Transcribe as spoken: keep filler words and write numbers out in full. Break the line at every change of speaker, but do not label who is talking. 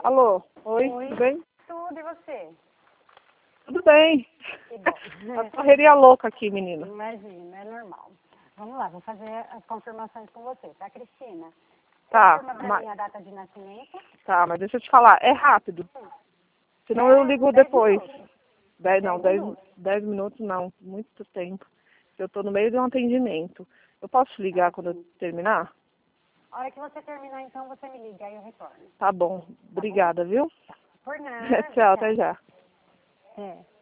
Alô? Oi,
Oi.
tudo bem?
Tudo, e você?
Tudo bem.
Que bom.
A correria louca aqui, menina.
Imagina, é normal. Vamos lá, vou fazer as confirmações com você, tá, Cristina?
Tá,
Confirma pra
mas,
mim a data de nascimento.
tá, mas deixa eu te falar, é rápido. Senão eu
É,
ligo
dez
depois.
minutos.
Dez, não,
Dez
dez,
minutos.
dez minutos não, muito tempo. Eu tô no meio de um atendimento. Eu posso te ligar quando eu terminar?
A hora que você terminar, então, você me liga, aí eu retorno.
Tá bom. Obrigada, viu?
Por nada.
Tchau, até já.
É.